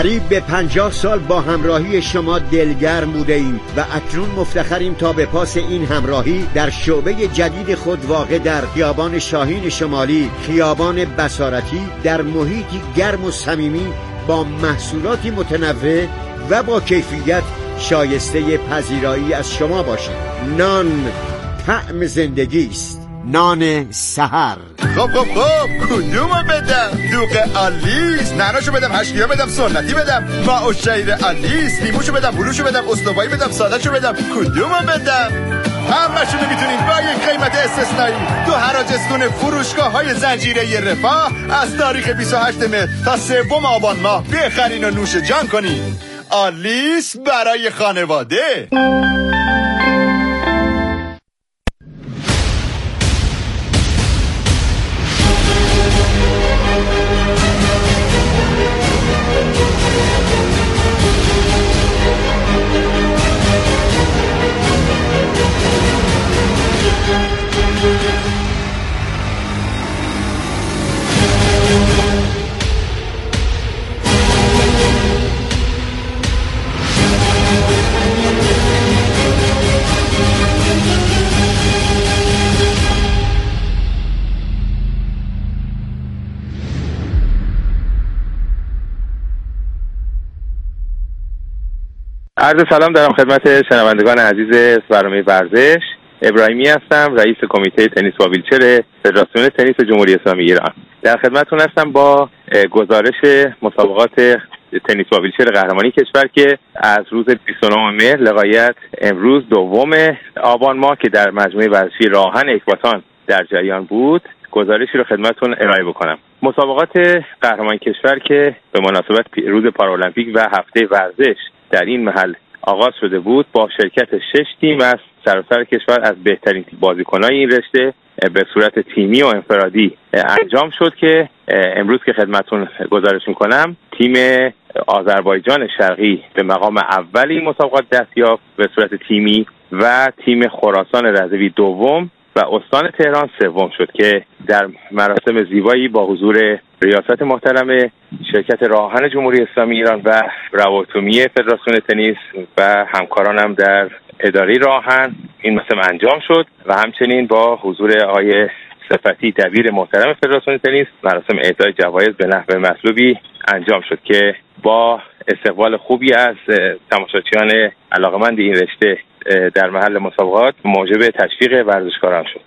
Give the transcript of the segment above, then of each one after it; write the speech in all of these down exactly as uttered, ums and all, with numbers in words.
قریب به پنجاه سال با همراهی شما دلگرم بوده ایم و اکنون مفتخریم تا به پاس این همراهی در شعبه جدید خود واقع در خیابان شاهین شمالی، خیابان بصارتی، در محیطی گرم و صمیمی با محصولاتی متنوع و با کیفیت شایسته پذیرایی از شما باشیم. نان طعم زندگی است. نان سحر. خب خب خب کدومو بدم؟ دوغ آلیس، نعناشو بدم، هشتیا بدم، سنتی بدم، ماء الشعیر آلیس، لیموشو بدم، بلوشو بدم، استوایی بدم، سادهشو بدم، کدومو بدم؟ همه‌شونو میتونید با یک قیمت استثنایی تو هر آجستون فروشگاه های زنجیره رفاه از تاریخ بیست و هشتم مهر تا سوم آبان ماه بخرین و نوش جان کنین. آلیس برای خانواده. عرض سلام دارم خدمت شنوندگان عزیز برنامه ورزش. ابراهیمی هستم، رئیس کمیته تنیس با ویلچر فدراسیون تنیس جمهوری اسلامی ایران. در خدمتتون هستم با گزارش مسابقات تنیس با ویلچر قهرمانی کشور که از روز بیست و نه مهر لغایت امروز دوم آبان ماه که در مجموعه ورزشی راهن اکباتان در جریان بود، گزارشی رو خدمتتون ارائه بکنم. مسابقات قهرمانی کشور که به مناسبت روز پارالمپیک و هفته ورزش در این محل آغاز شده بود با شرکت شش تیم از سراسر کشور از بهترین بازیکنان این رشته به صورت تیمی و انفرادی انجام شد که امروز که خدمتتون گزارش میکنم تیم آذربایجان شرقی به مقام اولی مسابقات دست یافت به صورت تیمی و تیم خراسان رضوی دوم و استان تهران سوم شد که در مراسم زیبایی با حضور ریاست محترم شرکت راهن جمهوری اسلامی ایران و روابط عمومی فدراسیون تنیس و همکارانم در اداره راهن این مراسم انجام شد و همچنین با حضور آقای صفتی دبیر محترم فدراسیون تنیس مراسم اهدای جوایز به نحو مطلوبی انجام شد که با استقبال خوبی از تماشاچیان علاقه‌مند این رشته در محل مسابقات موجب تشویق ورزشکاران شد.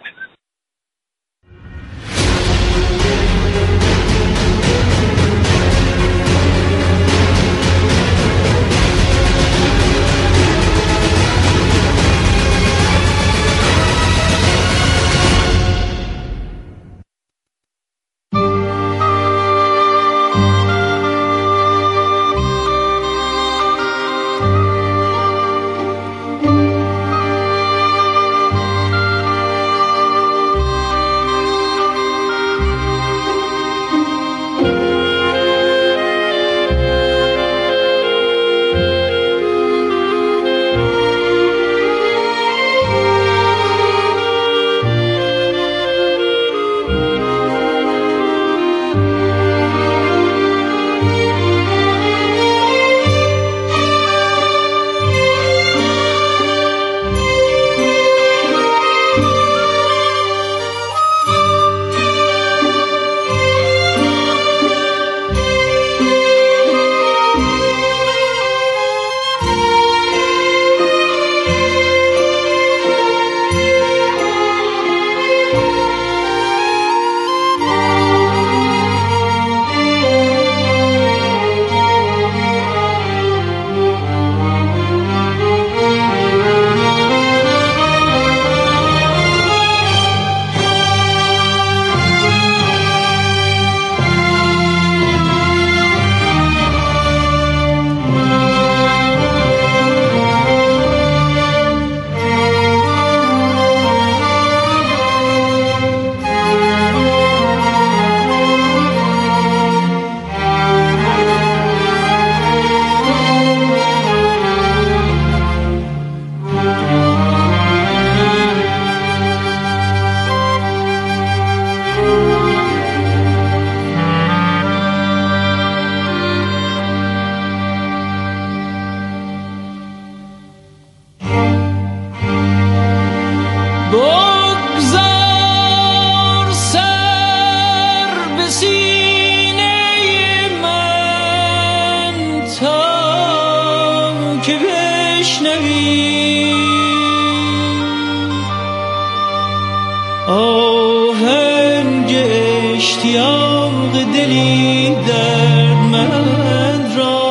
آهنگ اشتیاق دلی دردمند را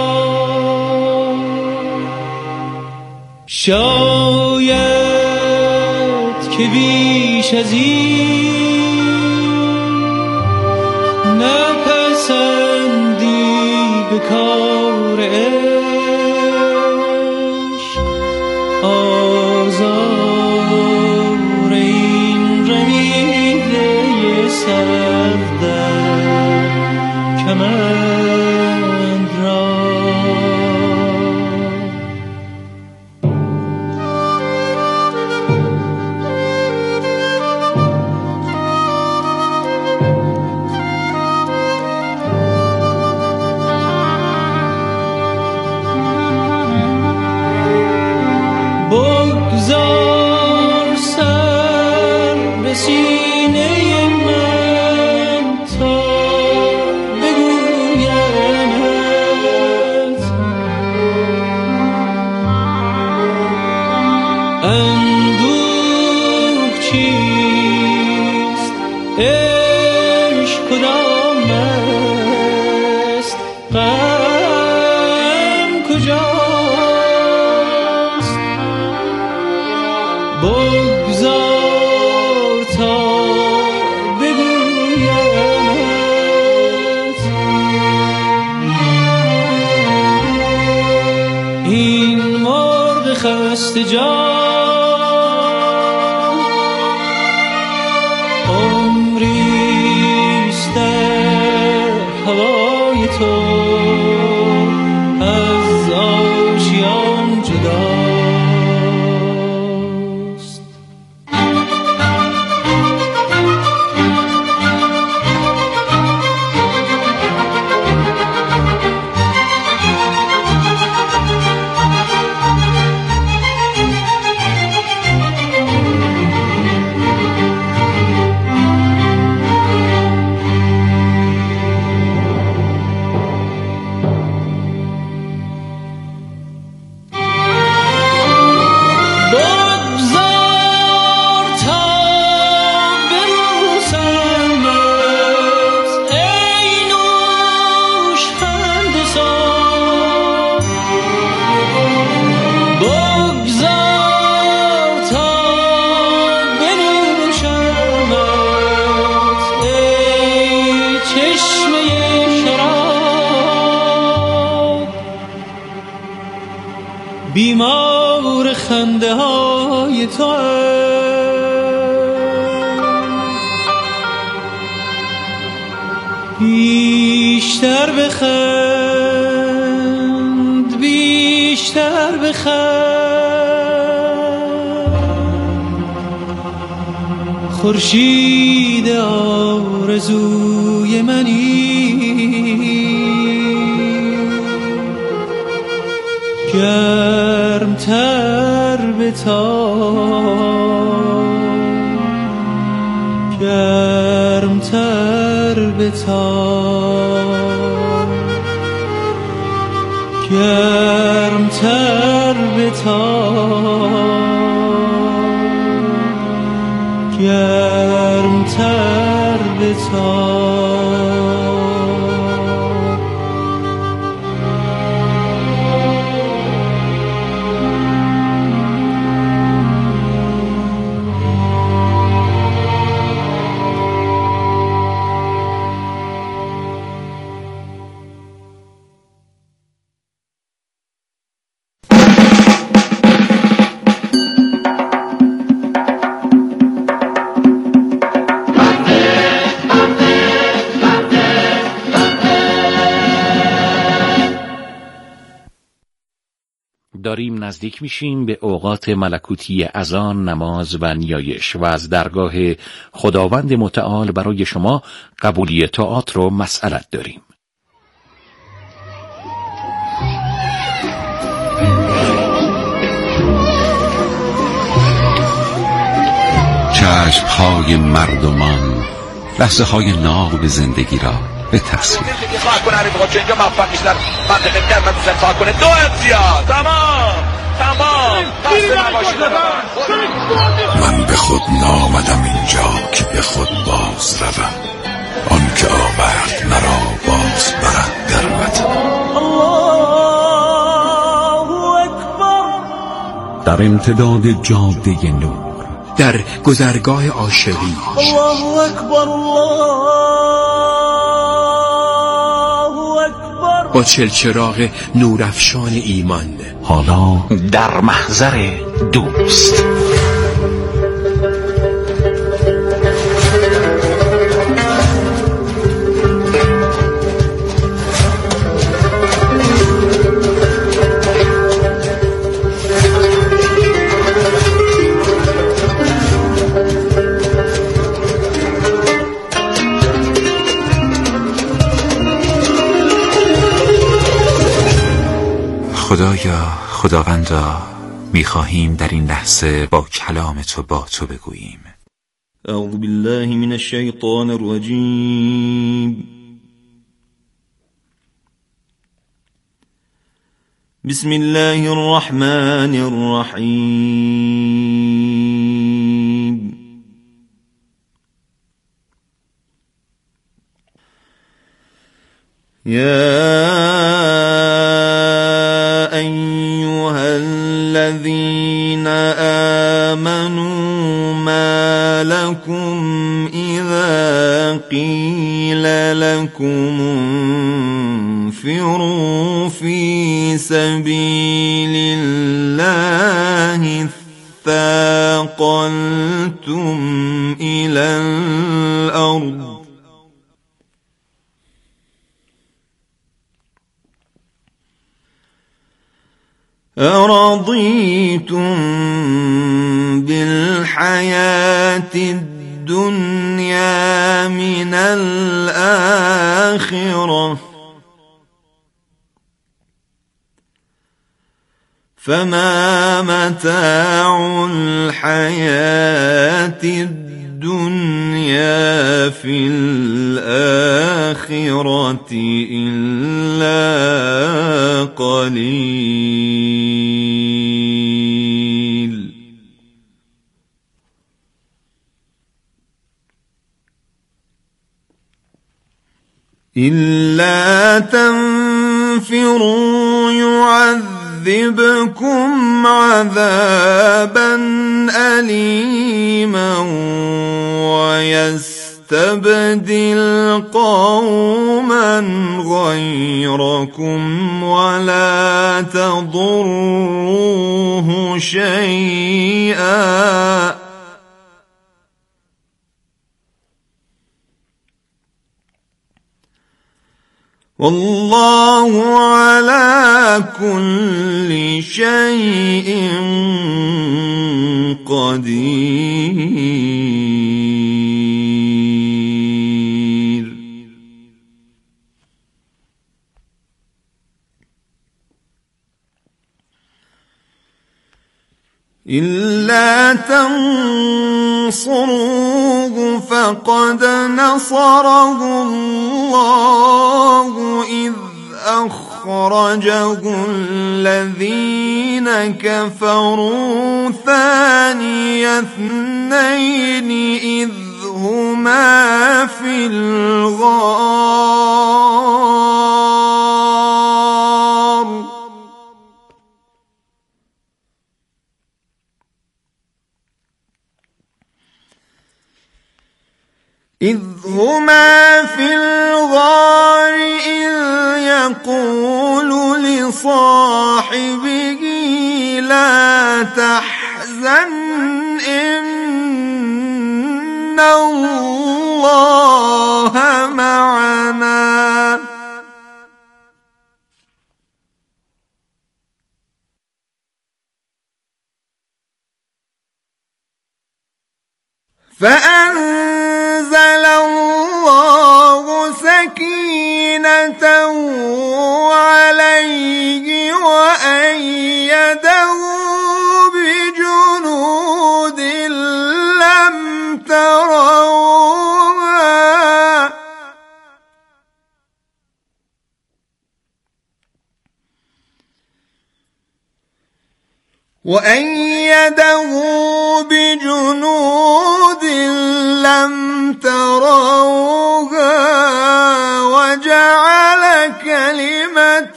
شاید که بیش از این نپسندی به کار عشق آزار این رمیده سردر کمند را. بگذار سر به سینه من تا بگویمت اندوه چیست، عشق کدام است، غم کجاست. بگذار تا بگویمت این مرغ خسته جان عمریست در هوای تو از آشیان جدا. بیمار خنده های تو بیشتر بخند، بیشتر بخند. خورشید آرزوی منی گرمتر بتاب، گرمتر بتاب، گرمتر بتاب، گرمتر بتاب. داریم نزدیک میشیم به اوقات ملکوتی اذان، نماز و نیایش و از درگاه خداوند متعال برای شما قبولی طاعات رو مسئلت داریم. چشم‌های مردمان لحظه های ناب زندگی را به تصویر خواهد کنه. اینجا موفق میشن منطقه کرد من دوست خواهد کنه. دو امتیاز تمام تمام من به خود نامدم اینجا که به خود باز روم، آن که آورد مرا باز برد در وطن. در امتداد جاده نور، در گذرگاه عاشقی، الله اکبر الله اکبر، با چلچراغ نورافشان ایمان، حالا در محضر دوست. خدایا، خداوندا، میخواهیم در این لحظه با کلام تو با تو بگوییم. اعوذ بالله من الشیطان الرجیم. بسم الله الرحمن الرحیم. یا الذين آمنوا ما لكم إذا قيل لكم انفروا في سبيل الله اثاقلتم إلى الأرض أرضيتم بالحياة الدنيا من الآخرة فما متاع الحياة الدنيا في الآخرة إلا قليل. إلا تنفروا يعذبكم عذابا أليما ويستبدل قوما غيركم ولا تضروه شيئا والله على كل شيء قدير. إلا تنصروه فقد نصره الله إذ أخرجه الذين كفروا ثاني اثنين إذ هما في الغار إذ هما في الغار إذ يقول لصاحبه لا تحزن إن الله معنا فأنزل الله سكينته عليه وأيده بجنود لم تروها وأيده بجنود لم تروها وجعل كلمة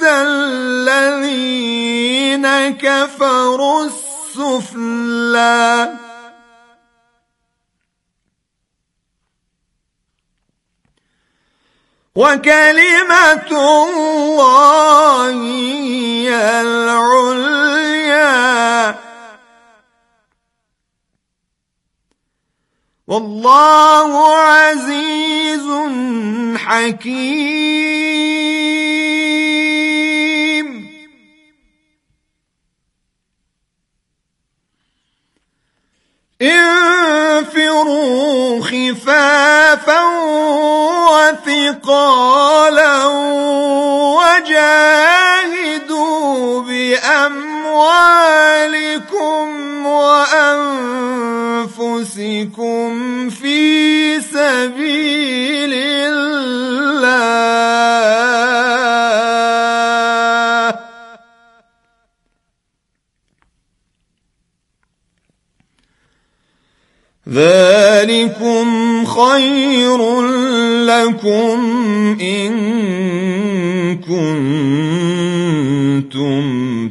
الذين كفروا السفلى وكلمة الله هي العليا والله عزيز حكيم. انفروا خفافا وثقالا وجاهدوا بأموالكم وأنفسكم في سبيل الله ذلكم خير لكم إن كنتم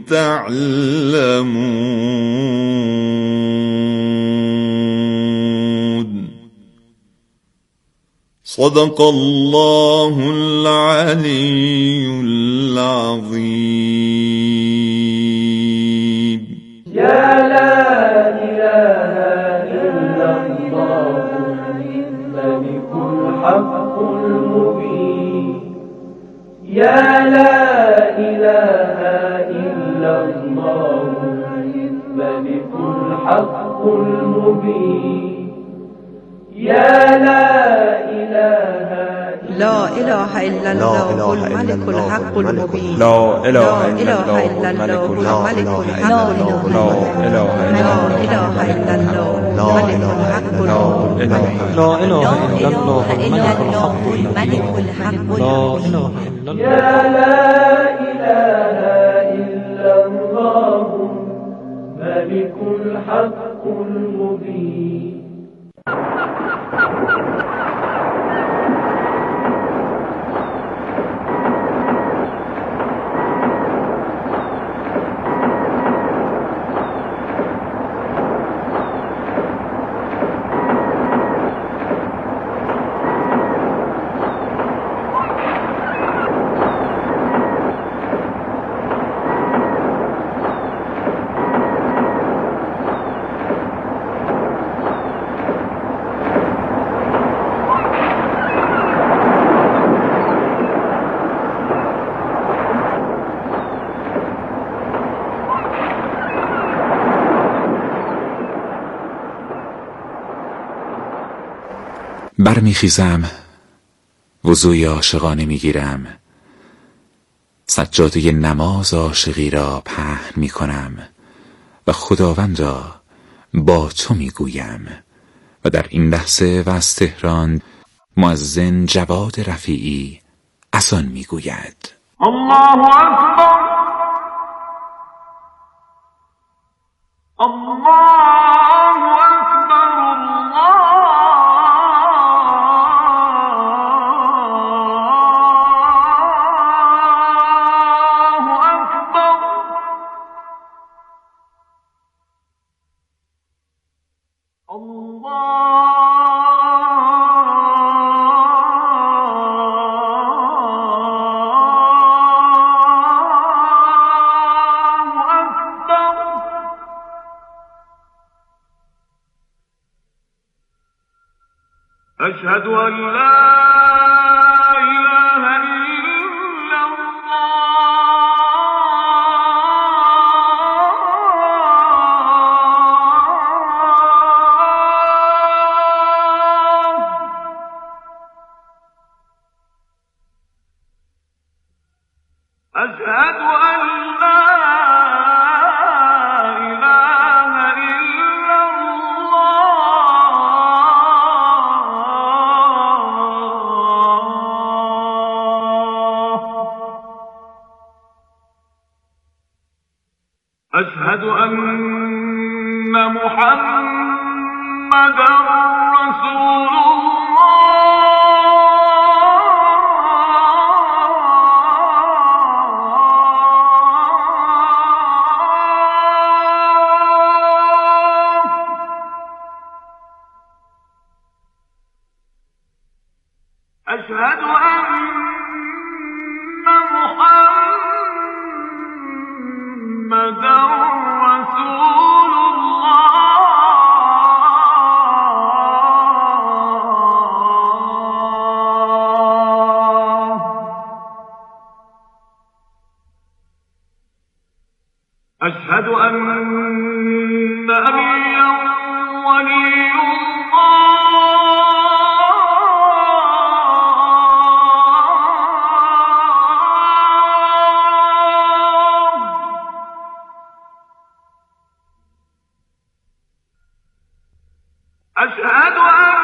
تعلمون. صدق الله العلي العظيم. يا لا إله إلا الله الملك الحق المبين. يا لا إله إلا الله الملك الحق المبين. يا لا إله لا إله إلا الله الملك الحق المبين. لا إله إلا الله الملك الحق المبين. لا إله إلا الله الملك الحق المبين. لا إله إلا الله الملك الحق المبين. يا لا إله إلا الله ملك الحق المبين. برمیخیزم، وضوی عاشقانه میگیرم، سجاده نماز عاشقی را پهن میکنم و خداوند را با تو میگویم. و در این لحظه و از تهران مؤذن جواد رفیعی اذان میگوید. الله اکبر، الله اکبر، الله أشهد أن لا إله إلا الله. أشهد أن لا إله إلا الله. محمد رسول أشهد أن محمدا رسول الله أشهد أن نبيا ولي أشهد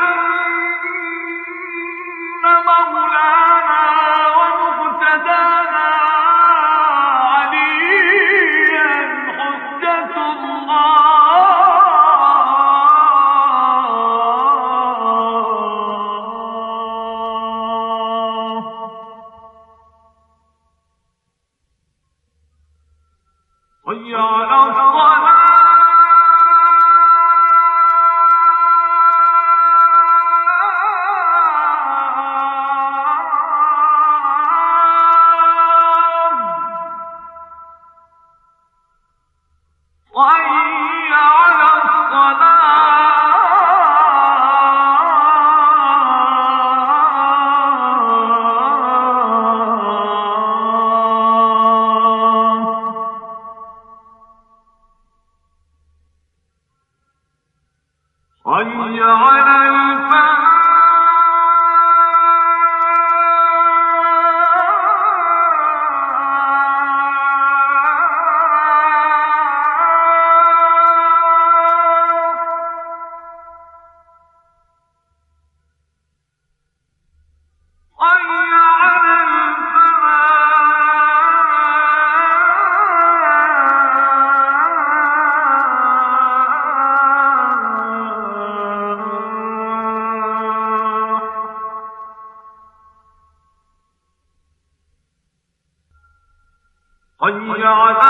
أن مولانا ومقتدانا عليا حجة الله حي على الصلاة حي على الفلاح حي على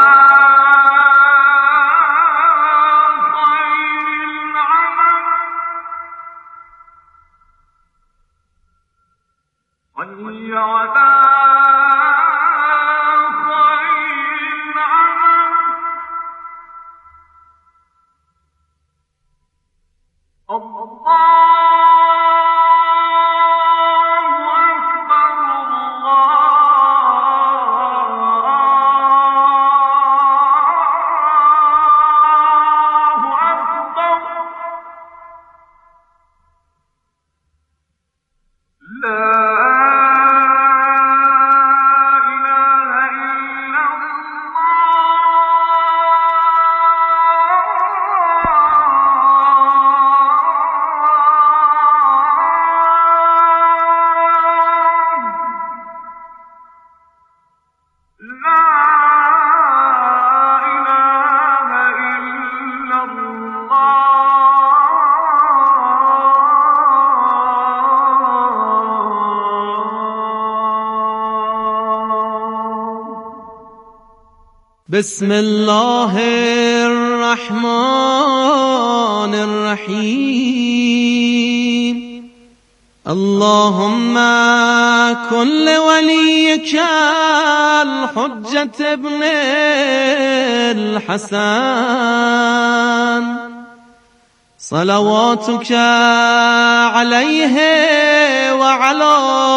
حي على خير العمل الله أكبر الله أكبر لا بسم الله الرحمن الرحيم اللهم كن لوليك الحجة ابن الحسن صلواتك عليه وعلى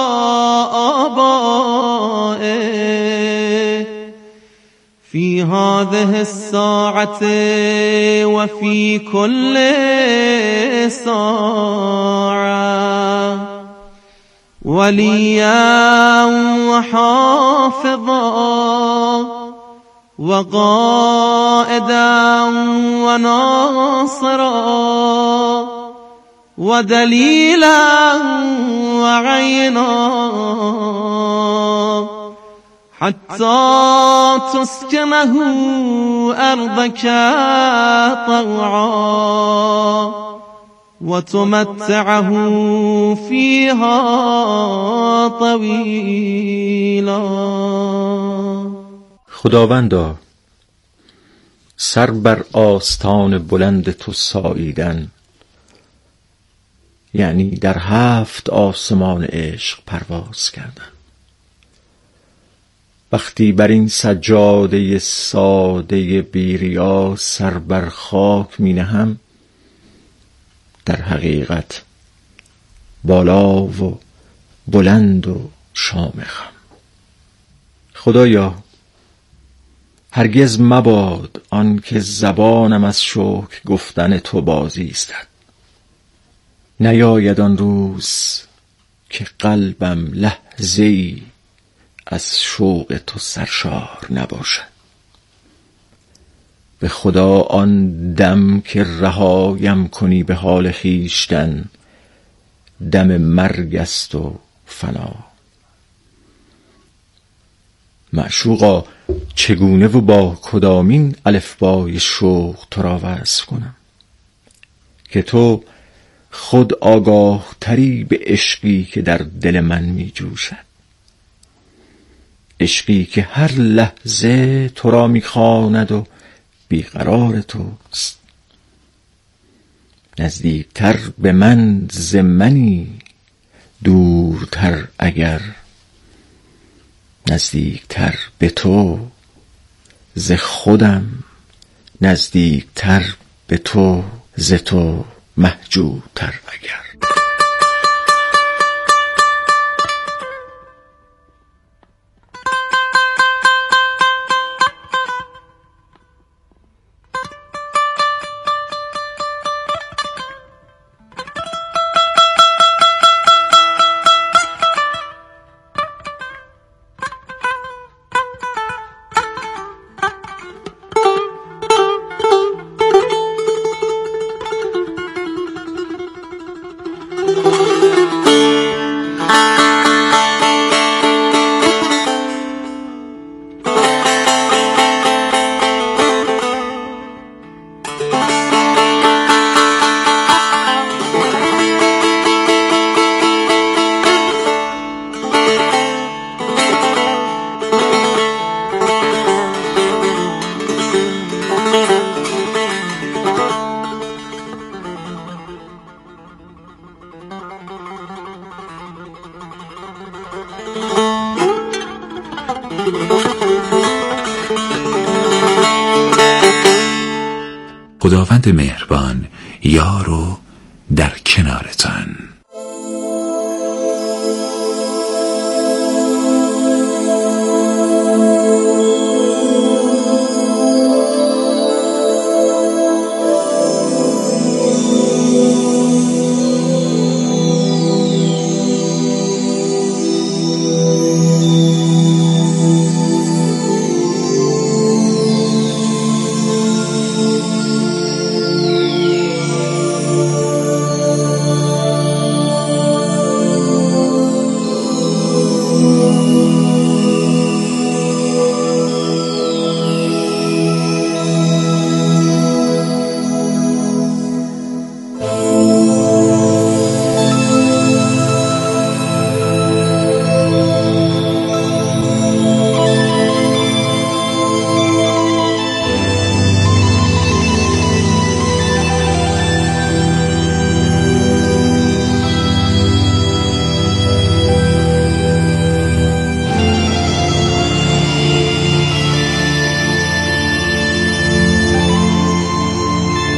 آبائه في هذه الساعة وفي كل ساعة وليا وحافظا وقائدا وناصرا ودليلا وعينا حتى تسكنه أرضك طوعا وتمتعه فيها طويلا. خداوندا، سر بر آستان بلند تو ساییدن یعنی در هفت آسمان عشق پرواز کردن. وقتی بر این سجاده ساده بیریا سر بر خاک می نهم، در حقیقت بالا و بلند و شامخم. خدایا، هرگز مباد آن که زبانم از شکر گفتن تو بازی ایستد. نیاید آن روز که قلبم لحظه‌ای از شوق تو سرشار نباشد. به خدا آن دم که رهایم کنی به حال خویشتن، دم مرگ است و فنا. معشوقا، چگونه و با کدامین الفبای شوق تو را وصف کنم که تو خود آگاه تری به عشقی که در دل من می جوشد، عشقی که هر لحظه تو را می خواند و بیقرار توست. نزدیکتر به من ز منی، دورتر اگر، نزدیکتر به تو ز خودم، نزدیکتر به تو ز تو محجوبتر اگر. خداوند مهربان یار و در کنارتان.